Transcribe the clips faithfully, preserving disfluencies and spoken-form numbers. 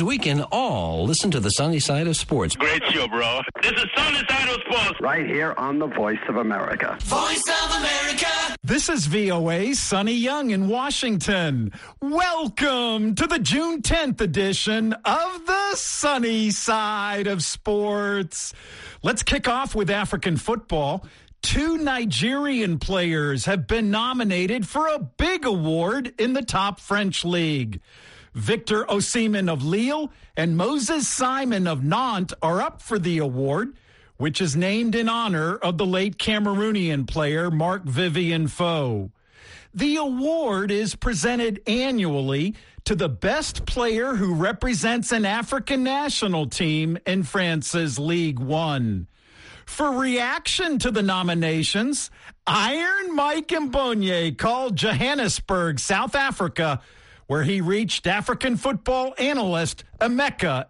This week in all, listen to the Sunny Side of Sports. Great show, bro. This is Sunny Side of Sports. Right here on the Voice of America. Voice of America. This is V O A's Sonny Young in Washington. Welcome to the June tenth edition of the Sunny Side of Sports. Let's kick off with African football. Two Nigerian players have been nominated for a big award in the top French league. Victor Osimhen of Lille and Moses Simon of Nantes are up for the award, which is named in honor of the late Cameroonian player Marc-Vivien Foé. The award is presented annually to the best player who represents an African national team in France's Ligue one. For reaction to the nominations, Iron Mike Mbonye called Johannesburg, South Africa, where he reached African football analyst Emeka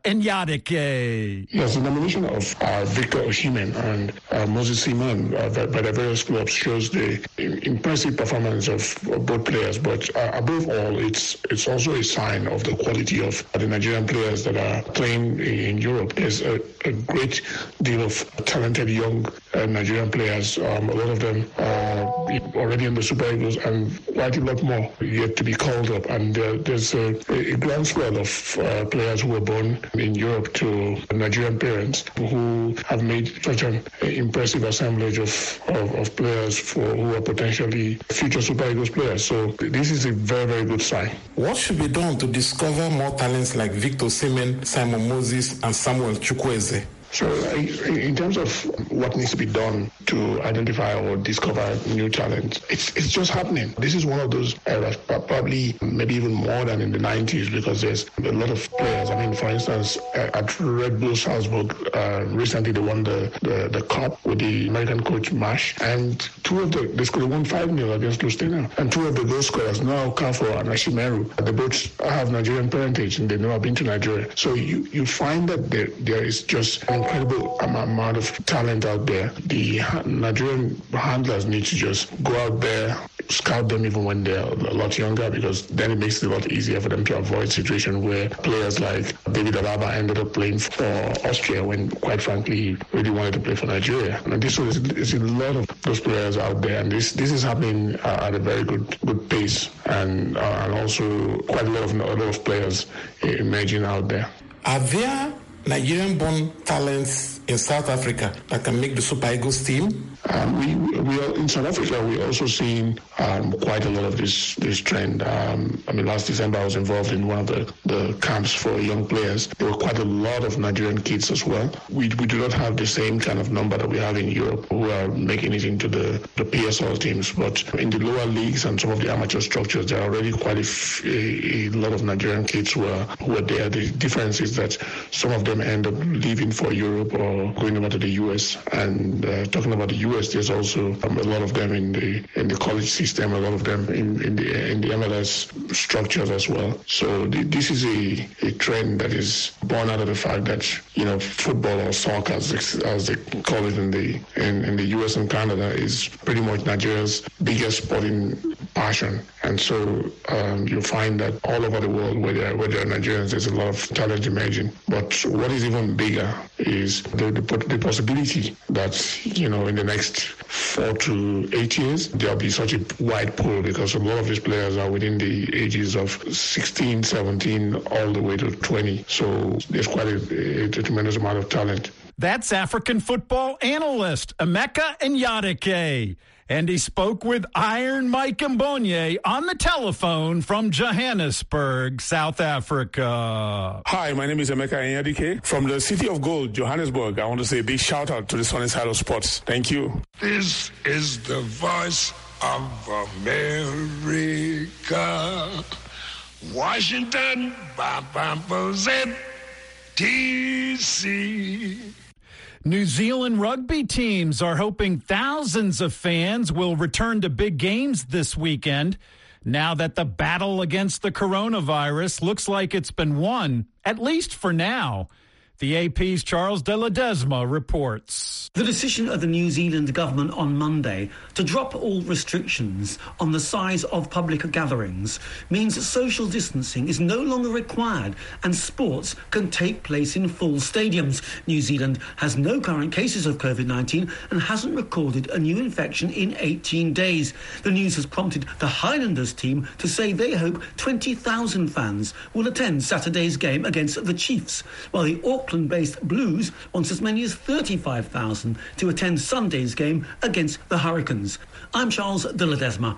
Nyadike. Yes, the nomination of uh, Victor Osimhen and uh, Moses Simon uh, by the various clubs shows the impressive performance of, of both players. But uh, above all, it's it's also a sign of the quality of the Nigerian players that are playing in Europe. There's a, a great deal of talented young uh, Nigerian players. Um, a lot of them uh, already in the Super Eagles, and quite a lot more yet to be called up. And uh, there's a, a groundswell of uh, players who were born in Europe to Nigerian parents who have made such an impressive assemblage of, of, of players for who are potentially future Super Eagles players. So this is a very, very good sign. What should be done to discover more talents like Victor Osimhen, Simon Moses, and Samuel Chukwueze? So in terms of what needs to be done to identify or discover new talent, it's it's just happening. This is one of those eras, probably maybe even more than in the nineties, because there's a lot of players. I mean, for instance, at Red Bull Salzburg, uh, recently they won the, the, the cup with the American coach Marsh, and two of the, they scored one five nil against Lusitania, and two of the goal scorers, Noah Okafor and Ashimeru, they both have Nigerian parentage and they know I've been to Nigeria. So you, you find that there there is just an incredible amount of talent out there. The Nigerian handlers need to just go out there, scout them even when they're a lot younger, because then it makes it a lot easier for them to avoid situations where players like David Alaba ended up playing for Austria when, quite frankly, he really wanted to play for Nigeria. And this is there's a lot of those players out there, and this this is happening uh, at a very good good pace, and uh, and also quite a lot of a lot of players emerging out there. Are there Nigerian-born talents in South Africa that can make the Super Eagles team? Um, we, we are, in South Africa, we're also seeing um, quite a lot of this this trend. Um, I mean, last December I was involved in one of the, the camps for young players. There were quite a lot of Nigerian kids as well. We we do not have the same kind of number that we have in Europe who are making it into the, the P S L teams. But in the lower leagues and some of the amateur structures, there are already quite a, f- a, a lot of Nigerian kids who are, who are there. The difference is that some of them end up leaving for Europe or going over to the U S. And uh, talking about the U S, there's also um, a lot of them in the in the college system, a lot of them in, in the in the M L S structures as well. So the, this is a, a trend that is born out of the fact that, you know, football or soccer, as, as they call it in the in, in the U S and Canada, is pretty much Nigeria's biggest sporting passion. And so um, you'll find that all over the world where there, where there are Nigerians, there's a lot of talent emerging. But what is even bigger is the, the, the possibility that, you know, in the next four to eight years, there'll be such a wide pool, because a lot of these players are within the ages of sixteen, seventeen, all the way to twenty. So there's quite a, a tremendous amount of talent. That's African football analyst Emeka Nyadike. And he spoke with Iron Mike Mbonye on the telephone from Johannesburg, South Africa. Hi, my name is Emeka Nyadike from the City of Gold, Johannesburg. I want to say a big shout out to the Sunny Side of Sports. Thank you. This is the voice of America. Washington, D C New Zealand rugby teams are hoping thousands of fans will return to big games this weekend now that the battle against the coronavirus looks like it's been won, at least for now. The A P's Charles de Ledesma reports. The decision of the New Zealand government on Monday to drop all restrictions on the size of public gatherings means that social distancing is no longer required and sports can take place in full stadiums. New Zealand has no current cases of COVID nineteen and hasn't recorded a new infection in eighteen days. The news has prompted the Highlanders team to say they hope twenty thousand fans will attend Saturday's game against the Chiefs, while the Auckland-based Blues wants as many as thirty-five thousand to attend Sunday's game against the Hurricanes. I'm Charles de Ledesma.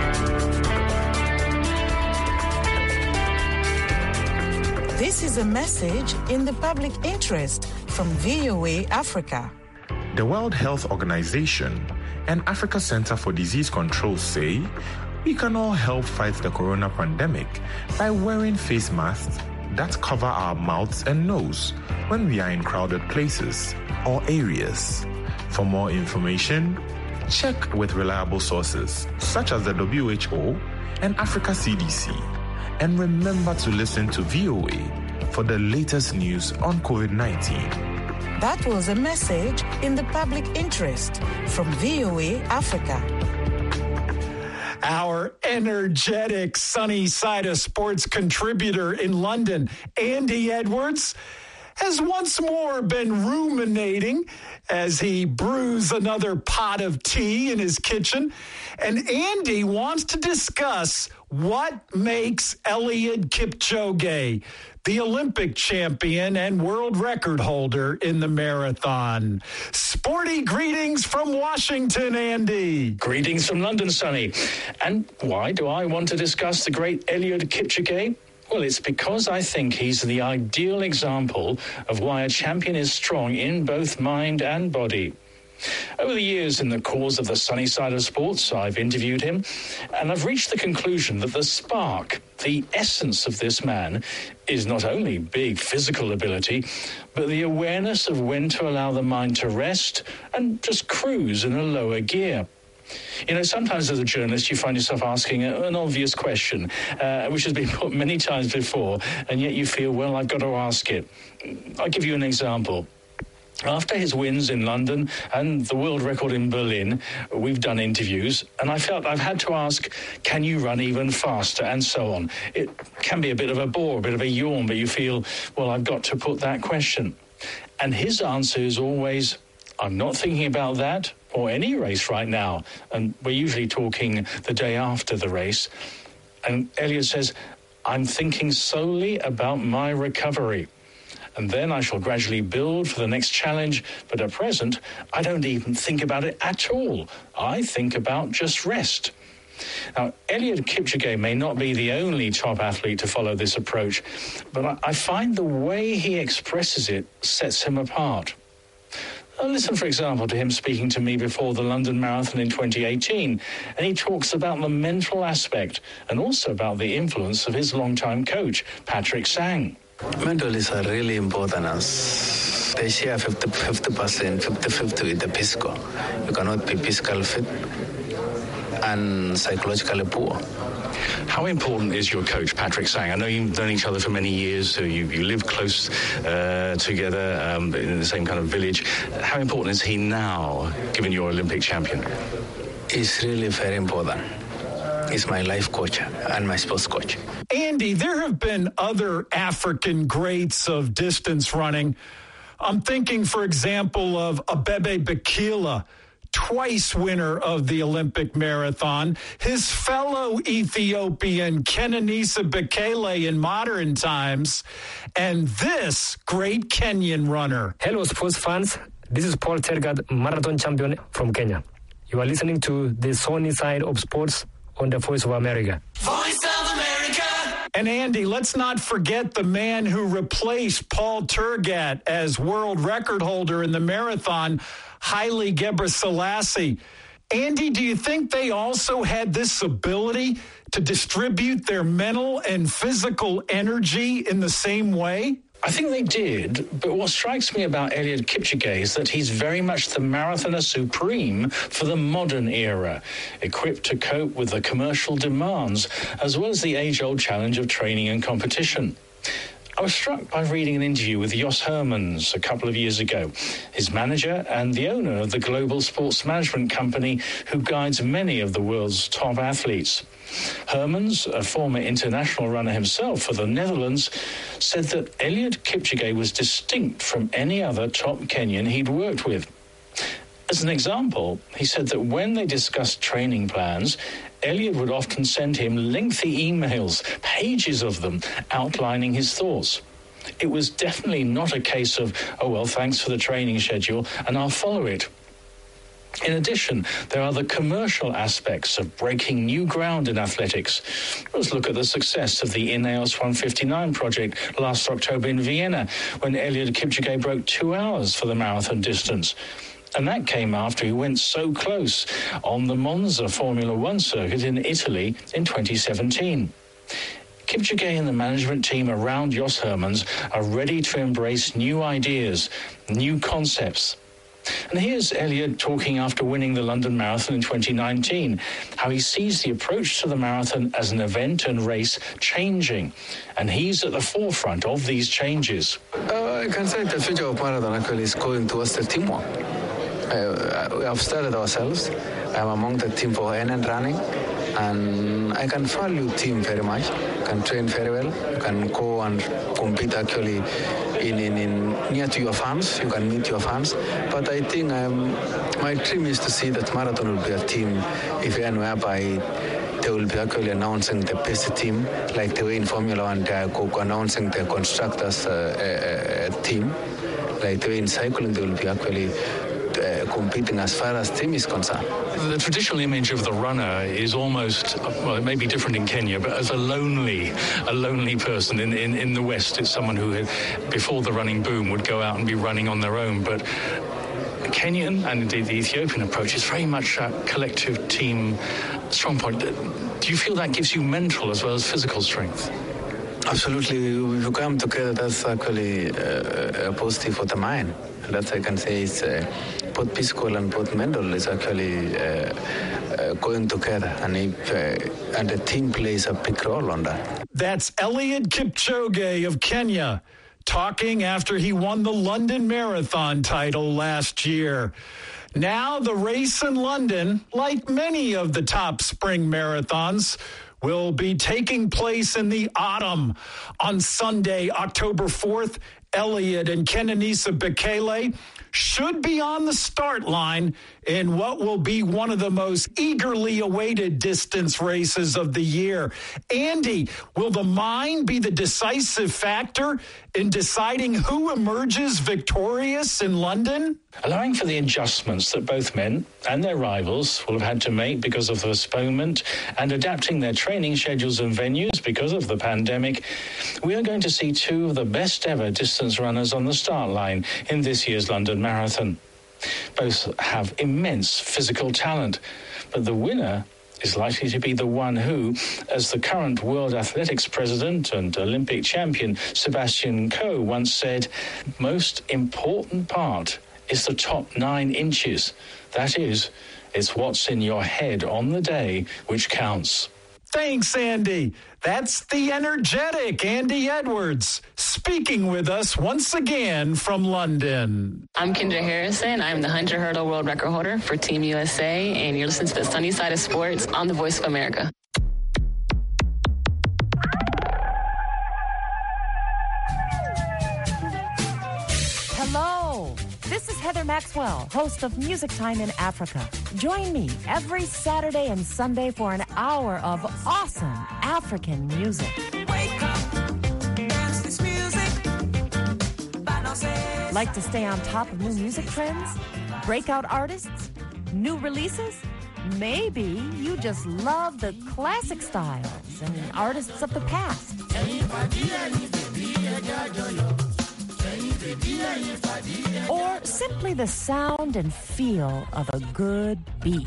This is a message in the public interest from V O A Africa. The World Health Organization and Africa Center for Disease Control say we can all help fight the corona pandemic by wearing face masks that cover our mouths and nose when we are in crowded places or areas. For more information, check with reliable sources such as the W H O and Africa C D C. And remember to listen to V O A for the latest news on COVID nineteen. That was a message in the public interest from V O A Africa. Our energetic Sunny Side of Sports contributor in London, Andy Edwards, has once more been ruminating as he brews another pot of tea in his kitchen. And Andy wants to discuss what makes Eliud Kipchoge the Olympic champion and world record holder in the marathon. Sporty greetings from Washington, Andy. Greetings from London, Sonny. And why do I want to discuss the great Eliud Kipchoge? Well, it's because I think he's the ideal example of why a champion is strong in both mind and body. Over the years, in the cause of the sunny side of sports, I've interviewed him, and I've reached the conclusion that the spark, the essence of this man, is not only big physical ability, but the awareness of when to allow the mind to rest and just cruise in a lower gear. You know, sometimes as a journalist, you find yourself asking a, an obvious question, uh, which has been put many times before, and yet you feel, well, I've got to ask it. I'll give you an example. After his wins in London and the world record in Berlin, we've done interviews, and I felt I've had to ask, can you run even faster, and so on. It can be a bit of a bore, a bit of a yawn, but you feel, well, I've got to put that question. And his answer is always, I'm not thinking about that or any race right now. And we're usually talking the day after the race. And Eliud says, I'm thinking solely about my recovery. And then I shall gradually build for the next challenge. But at present, I don't even think about it at all. I think about just rest. Now, Eliud Kipchoge may not be the only top athlete to follow this approach, but I, I find the way he expresses it sets him apart. Now, listen, for example, to him speaking to me before the London Marathon in twenty eighteen, and he talks about the mental aspect and also about the influence of his longtime coach, Patrick Sang. Mental is really important as they share fifty percent, fifty fifty with the physical. You cannot be physically fit and psychologically poor. How important is your coach, Patrick Sang? I know you've known each other for many years, so you, you live close uh, together um, in the same kind of village. How important is he now, given you're Olympic champion? It's really very important. He's my life coach and my sports coach. Andy, there have been other African greats of distance running. I'm thinking, for example, of Abebe Bikila, twice winner of the Olympic marathon, his fellow Ethiopian Kenenisa Bekele in modern times, and this great Kenyan runner. Hello, sports fans. This is Paul Tergat, marathon champion from Kenya. You are listening to the sunny side of sports on the Voice of America. Voice of America. And Andy, let's not forget the man who replaced Paul Tergat as world record holder in the marathon, Haile Gebrselassie. Andy, do you think they also had this ability to distribute their mental and physical energy in the same way? I think they did, but what strikes me about Eliud Kipchoge is that he's very much the marathoner supreme for the modern era, equipped to cope with the commercial demands, as well as the age-old challenge of training and competition. I was struck by reading an interview with Jos Hermans a couple of years ago, his manager and the owner of the global sports management company who guides many of the world's top athletes. Hermans, a former international runner himself for the Netherlands, said that Eliud Kipchoge was distinct from any other top Kenyan he'd worked with. As an example, he said that when they discussed training plans, Eliud would often send him lengthy emails, pages of them, outlining his thoughts. It was definitely not a case of, oh, well, thanks for the training schedule, and I'll follow it. In addition, there are the commercial aspects of breaking new ground in athletics. Let's look at the success of the Ineos one fifty-nine project last October in Vienna, when Eliud Kipchoge broke two hours for the marathon distance. And that came after he went so close on the Monza Formula One circuit in Italy in twenty seventeen. Kipchoge and the management team around Jos Hermans are ready to embrace new ideas, new concepts. And here's Eliud talking after winning the London Marathon in twenty nineteen, how he sees the approach to the marathon as an event and race changing. And he's at the forefront of these changes. Uh, I can say the future of marathon actually is going towards the teamwork. Uh, we have started ourselves. I'm among the team for N N running, and I can value team very much. You can train very well. You can go and compete actually in, in, in near to your fans. You can meet your fans. But I think um, my dream is to see that marathon will be a team event whereby they will be actually announcing the best team, like the way in Formula One they are announcing the constructors uh, uh, team. Like the way in cycling they will be actually Uh, competing as far as team is concerned. The traditional image of the runner is almost, well, it may be different in Kenya, but as a lonely, a lonely person. In, in, in the West, it's someone who, had, before the running boom, would go out and be running on their own. But Kenyan and indeed the Ethiopian approach is very much a collective team strong point. Do you feel that gives you mental as well as physical strength? Absolutely. If you come together, that's actually uh, a positive for the mind. That I can say is uh, both physical and both mental is actually uh, uh, going together, and if, uh, and the team plays a big role on that. That's Eliud Kipchoge of Kenya talking after he won the London Marathon title last year. Now the race in London, like many of the top spring marathons, will be taking place in the autumn. On Sunday, October fourth, Eliud and Kenenisa Bekele should be on the start line in what will be one of the most eagerly awaited distance races of the year. Andy, will the mind be the decisive factor in deciding who emerges victorious in London? Allowing for the adjustments that both men and their rivals will have had to make because of the postponement and adapting their training schedules and venues because of the pandemic, we are going to see two of the best ever distance runners on the start line in this year's London Marathon. Both have immense physical talent, but the winner is likely to be the one who, as the current World Athletics president and Olympic champion Sebastian Coe once said, most important part is the top nine inches. That is, it's what's in your head on the day which counts. Thanks, Andy. That's the energetic Andy Edwards speaking with us once again from London. I'm Kendra Harrison. I'm the one hundred hurdle world record holder for Team U S A, and you're listening to the Sunny Side of Sports on the Voice of America. Hello. This is Heather Maxwell, host of Music Time in Africa. Join me every Saturday and Sunday for an hour of awesome African music. Wake up, dance this music. Like to stay on top of new music trends? Breakout artists? New releases? Maybe you just love the classic styles and artists of the past. Or simply the sound and feel of a good beat.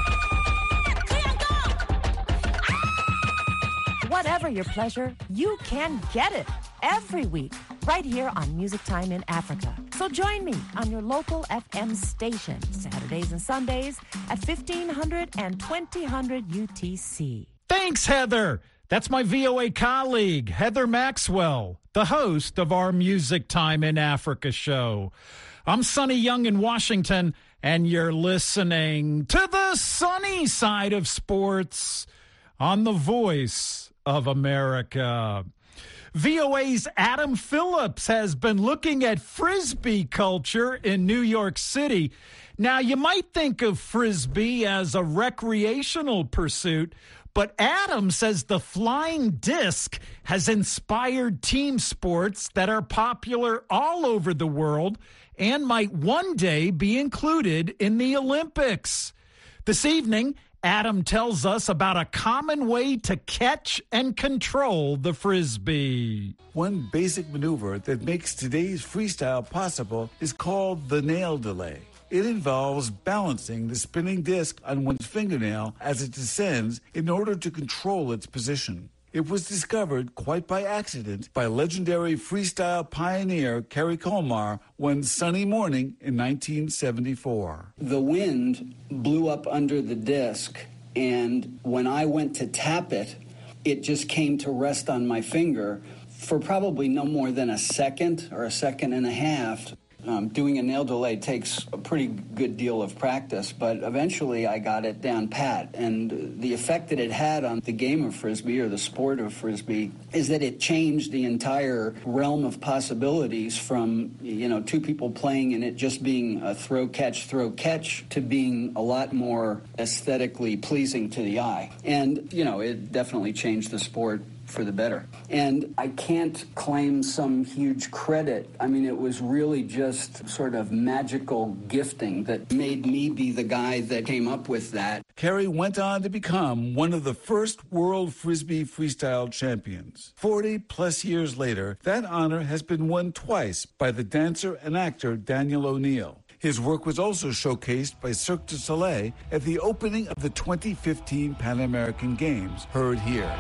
Whatever your pleasure, you can get it every week right here on Music Time in Africa. So join me on your local F M station, Saturdays and Sundays at fifteen hundred and twenty hundred U T C. Thanks, Heather. That's my V O A colleague, Heather Maxwell, the host of our Music Time in Africa show. I'm Sonny Young in Washington, and you're listening to the sunny side of sports on the Voice of America. V O A's Adam Phillips has been looking at Frisbee culture in New York City. Now, you might think of Frisbee as a recreational pursuit, but Adam says the flying disc has inspired team sports that are popular all over the world and might one day be included in the Olympics. This evening, Adam tells us about a common way to catch and control the Frisbee. One basic maneuver that makes today's freestyle possible is called the nail delay. It involves balancing the spinning disc on one's fingernail as it descends in order to control its position. It was discovered quite by accident by legendary freestyle pioneer Kerry Colmar one sunny morning in nineteen seventy-four. The wind blew up under the disc, and when I went to tap it, it just came to rest on my finger for probably no more than a second or a second and a half. Um, doing a nail delay takes a pretty good deal of practice, but eventually I got it down pat. And the effect that it had on the game of Frisbee, or the sport of Frisbee, is that it changed the entire realm of possibilities from, you know, two people playing and it just being a throw, catch, throw, catch, to being a lot more aesthetically pleasing to the eye. And, you know, it definitely changed the sport for the better. And I can't claim some huge credit. I mean, it was really just sort of magical gifting that made me be the guy that came up with that. Kerry went on to become one of the first world Frisbee freestyle champions. Forty plus years later, that honor has been won twice by the dancer and actor Daniel O'Neill. His work was also showcased by Cirque du Soleil at the opening of the twenty fifteen Pan American Games, heard here.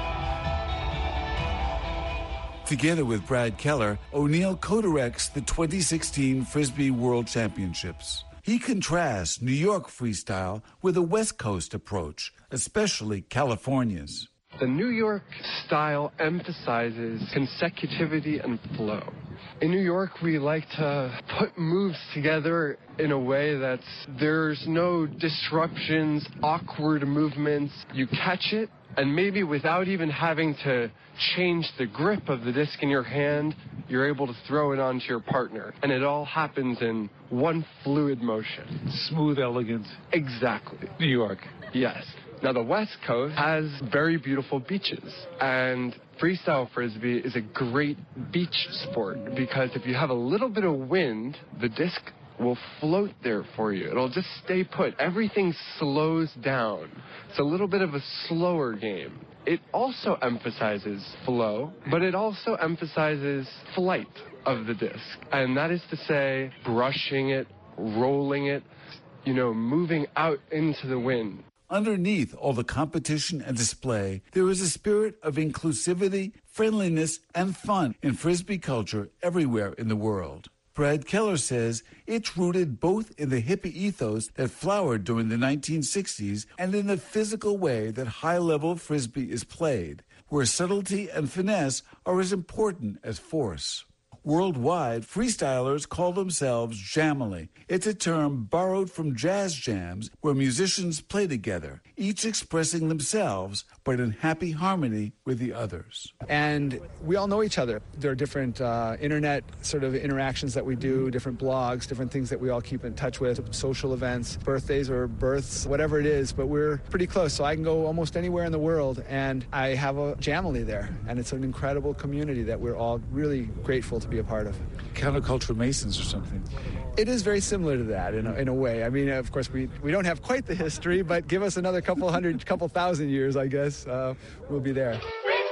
Together with Brad Keller, O'Neill co-directs the twenty sixteen Frisbee World Championships. He contrasts New York freestyle with a West Coast approach, especially California's. The New York style emphasizes consecutivity and flow. In New York, we like to put moves together in a way that there's no disruptions, awkward movements. You catch it, and maybe without even having to change the grip of the disc in your hand, you're able to throw it onto your partner. And it all happens in one fluid motion. Smooth, elegant. Exactly. New York. Yes. Now, the West Coast has very beautiful beaches, and freestyle Frisbee is a great beach sport because if you have a little bit of wind, the disc will float there for you. It'll just stay put. Everything slows down. It's a little bit of a slower game. It also emphasizes flow, but it also emphasizes flight of the disc. And that is to say, brushing it, rolling it, you know, moving out into the wind. Underneath all the competition and display, there is a spirit of inclusivity, friendliness, and fun in Frisbee culture everywhere in the world. Brad Keller says it's rooted both in the hippie ethos that flowered during the nineteen sixties and in the physical way that high-level Frisbee is played, where subtlety and finesse are as important as force. Worldwide, freestylers call themselves Jamily. It's a term borrowed from jazz jams where musicians play together, each expressing themselves but in happy harmony with the others. And we all know each other. There are different uh, internet sort of interactions that we do, different blogs, different things that we all keep in touch with, social events, birthdays or births, whatever it is, but we're pretty close. So I can go almost anywhere in the world and I have a Jamily there. And it's an incredible community that we're all really grateful to be a part of. Counterculture Masons or something. It is very similar to that in a, in a way. I mean, of course, we, we don't have quite the history, but give us another couple hundred, couple thousand years, I guess, uh, we'll be there.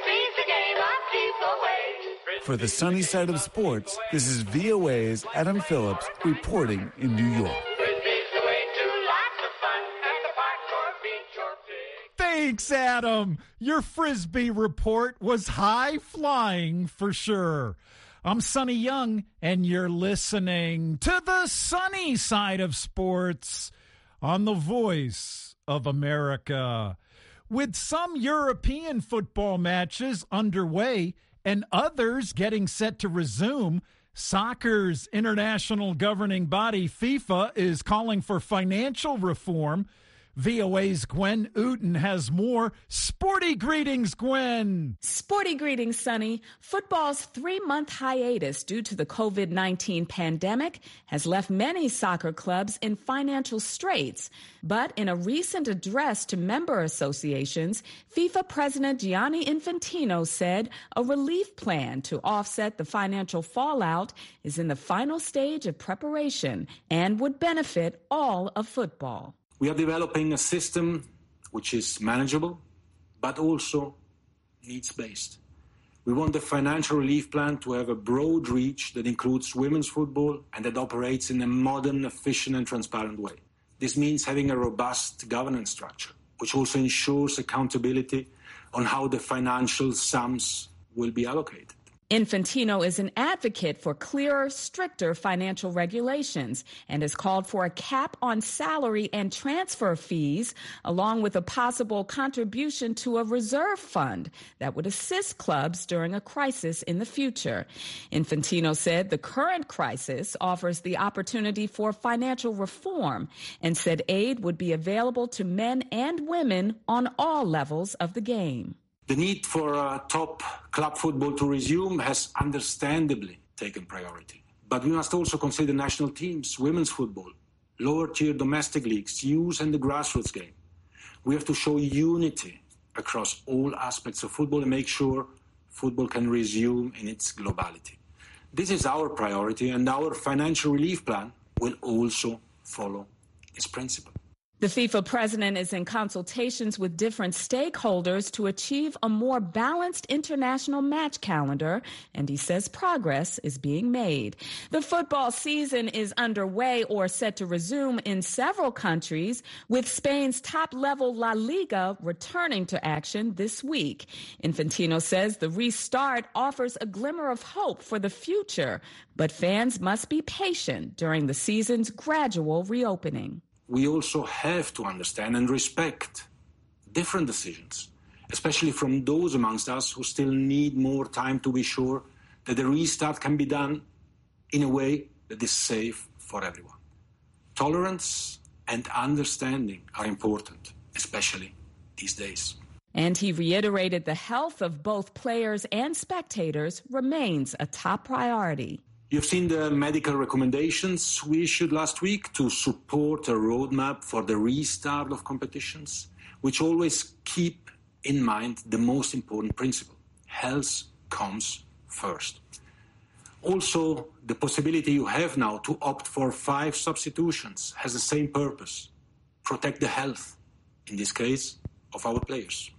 For the sunny side of sports, this is V O A's Adam Phillips reporting in New York. Thanks, Adam. Your Frisbee report was high-flying for sure. I'm Sonny Young, and you're listening to the sunny side of sports on the Voice of America. With some European football matches underway and others getting set to resume, soccer's international governing body, FIFA, is calling for financial reform. V O A's Gwen Ooten has more. Sporty greetings, Gwen. Sporty greetings, Sonny. Football's three-month hiatus due to the covid nineteen pandemic has left many soccer clubs in financial straits. But in a recent address to member associations, FIFA President Gianni Infantino said a relief plan to offset the financial fallout is in the final stage of preparation and would benefit all of football. We are developing a system which is manageable, but also needs-based. We want the financial relief plan to have a broad reach that includes women's football and that operates in a modern, efficient and transparent way. This means having a robust governance structure, which also ensures accountability on how the financial sums will be allocated. Infantino is an advocate for clearer, stricter financial regulations and has called for a cap on salary and transfer fees, along with a possible contribution to a reserve fund that would assist clubs during a crisis in the future. Infantino said the current crisis offers the opportunity for financial reform and said aid would be available to men and women on all levels of the game. The need for uh, top club football to resume has understandably taken priority. But we must also consider national teams, women's football, lower-tier domestic leagues, youth and the grassroots game. We have to show unity across all aspects of football and make sure football can resume in its globality. This is our priority, and our financial relief plan will also follow this principle. The FIFA president is in consultations with different stakeholders to achieve a more balanced international match calendar, and he says progress is being made. The football season is underway or set to resume in several countries, with Spain's top-level La Liga returning to action this week. Infantino says the restart offers a glimmer of hope for the future, but fans must be patient during the season's gradual reopening. We also have to understand and respect different decisions, especially from those amongst us who still need more time to be sure that the restart can be done in a way that is safe for everyone. Tolerance and understanding are important, especially these days. And he reiterated the health of both players and spectators remains a top priority. You've seen the medical recommendations we issued last week to support a roadmap for the restart of competitions, which always keep in mind the most important principle: health comes first. Also, the possibility you have now to opt for five substitutions has the same purpose: protect the health, in this case, of our players.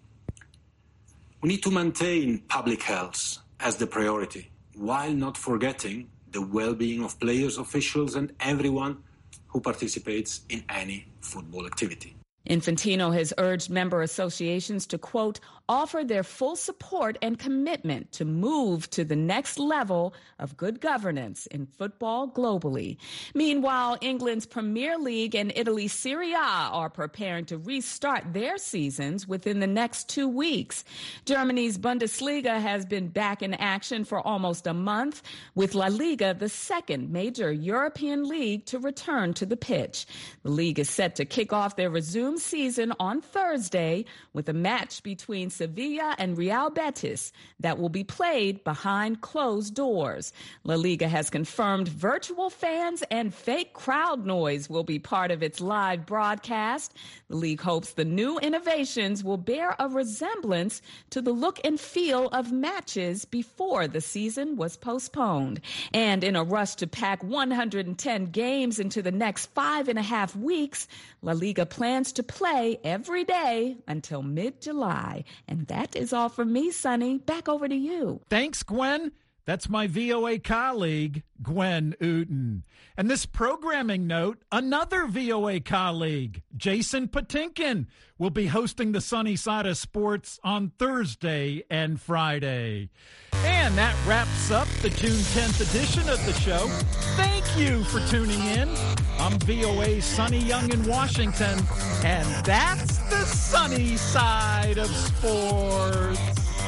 We need to maintain public health as the priority, while not forgetting the well-being of players, officials, and everyone who participates in any football activity. Infantino has urged member associations to, quote, offer their full support and commitment to move to the next level of good governance in football globally. Meanwhile, England's Premier League and Italy's Serie A are preparing to restart their seasons within the next two weeks. Germany's Bundesliga has been back in action for almost a month, with La Liga the second major European league to return to the pitch. The league is set to kick off their resumed season on Thursday with a match between Sevilla and Real Betis that will be played behind closed doors. La Liga has confirmed virtual fans and fake crowd noise will be part of its live broadcast. The league hopes the new innovations will bear a resemblance to the look and feel of matches before the season was postponed. And in a rush to pack one hundred ten games into the next five and a half weeks, La Liga plans to play every day until mid-July. And that is all from me, Sonny. Back over to you. Thanks, Gwen. That's my V O A colleague, Gwen Ooten. And this programming note, another V O A colleague, Jason Patinkin, will be hosting the Sunny Side of Sports on Thursday and Friday. And And that wraps up the June tenth edition of the show. Thank you for tuning in. I'm V O A's Sonny Young in Washington, and that's the sunny side of sports.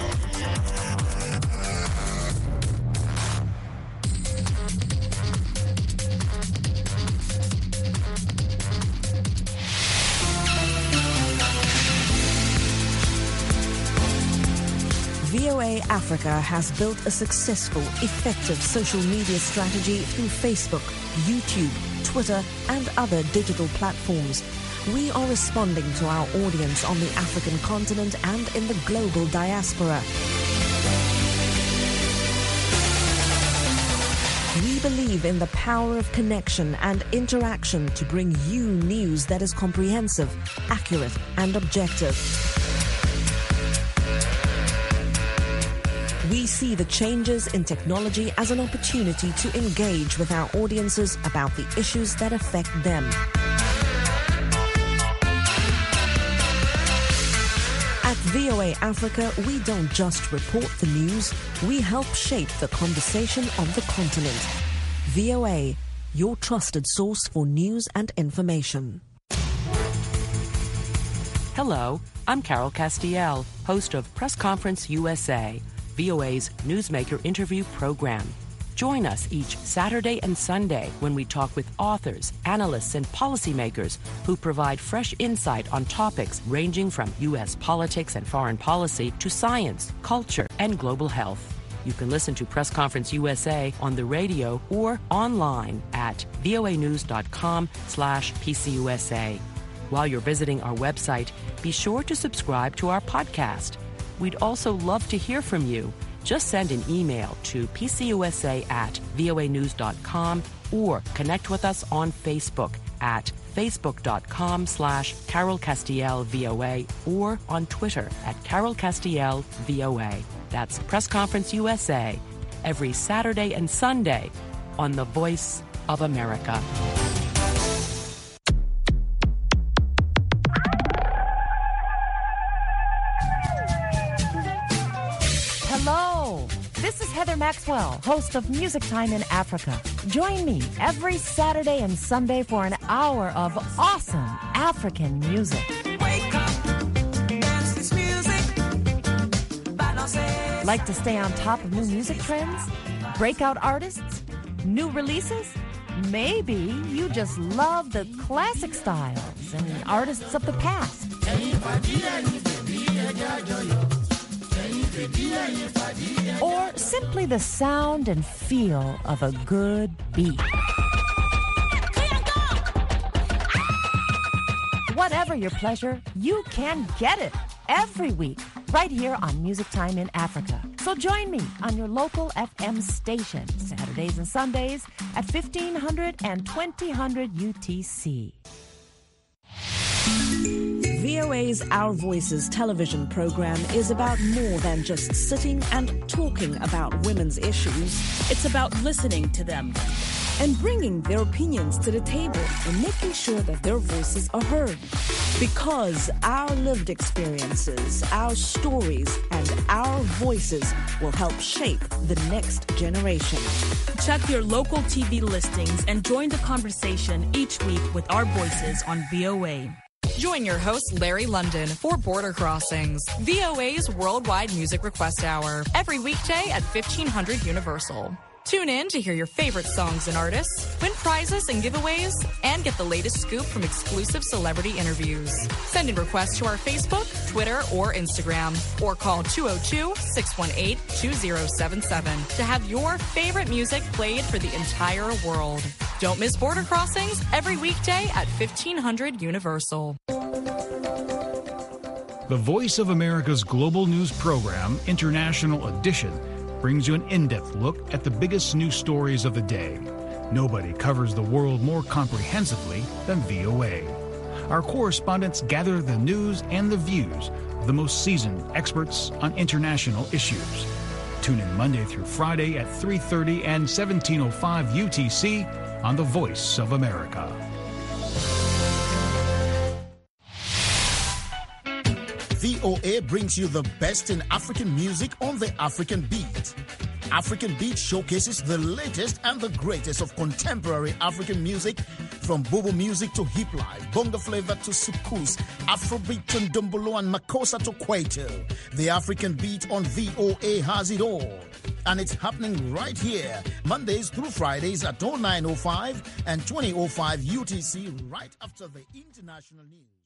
V O A Africa has built a successful, effective social media strategy through Facebook, YouTube, Twitter, and other digital platforms. We are responding to our audience on the African continent and in the global diaspora. We believe in the power of connection and interaction to bring you news that is comprehensive, accurate, and objective. We see the changes in technology as an opportunity to engage with our audiences about the issues that affect them. At V O A Africa, we don't just report the news, we help shape the conversation on the continent. V O A, your trusted source for news and information. Hello, I'm Carol Castiel, host of Press Conference U S A, V O A's Newsmaker interview program. Join us each Saturday and Sunday when we talk with authors, analysts, and policymakers who provide fresh insight on topics ranging from U S politics and foreign policy to science, culture, and global health. You can listen to Press Conference U S A on the radio or online at voanews.com slash PCUSA. While you're visiting our website, be sure to subscribe to our podcast. We'd also love to hear from you. Just send an email to pcusa at voanews dot com or connect with us on Facebook at facebook.com slash Carol Castiel VOA or on Twitter at Carol Castiel VOA. That's Press Conference U S A every Saturday and Sunday on The Voice of America. Hello, this is Heather Maxwell, host of Music Time in Africa. Join me every Saturday and Sunday for an hour of awesome African music. Wake up, dance this music. Like to stay on top of new music trends? Breakout artists? New releases? Maybe you just love the classic styles and artists of the past. Or simply the sound and feel of a good beat. Whatever your pleasure, you can get it every week right here on Music Time in Africa. So join me on your local F M station Saturdays and Sundays at fifteen hundred and twenty hundred U T C. V O A's Our Voices television program is about more than just sitting and talking about women's issues. It's about listening to them and bringing their opinions to the table and making sure that their voices are heard. Because our lived experiences, our stories, and our voices will help shape the next generation. Check your local T V listings and join the conversation each week with our voices on V O A. Join your host, Larry London, for Border Crossings, V O A's Worldwide Music Request Hour, every weekday at fifteen hundred Universal. Tune in to hear your favorite songs and artists, win prizes and giveaways, and get the latest scoop from exclusive celebrity interviews. Send in requests to our Facebook, Twitter, or Instagram, or call two oh two, six one eight, two oh seven seven to have your favorite music played for the entire world. Don't miss Border Crossings every weekday at fifteen hundred Universal. The Voice of America's global news program, International Edition, brings you an in-depth look at the biggest news stories of the day. Nobody covers the world more comprehensively than V O A. Our correspondents gather the news and the views of the most seasoned experts on international issues. Tune in Monday through Friday at three thirty and seventeen oh five U T C on The Voice of America. V O A brings you the best in African music on the African beat. African Beat showcases the latest and the greatest of contemporary African music, from Bobo music to hip life, bongo flavor to soukous, Afrobeat to ndombolo and makossa to kwaito. The African Beat on V O A has it all. And it's happening right here, Mondays through Fridays at oh nine oh five and twenty oh five U T C, right after the international news.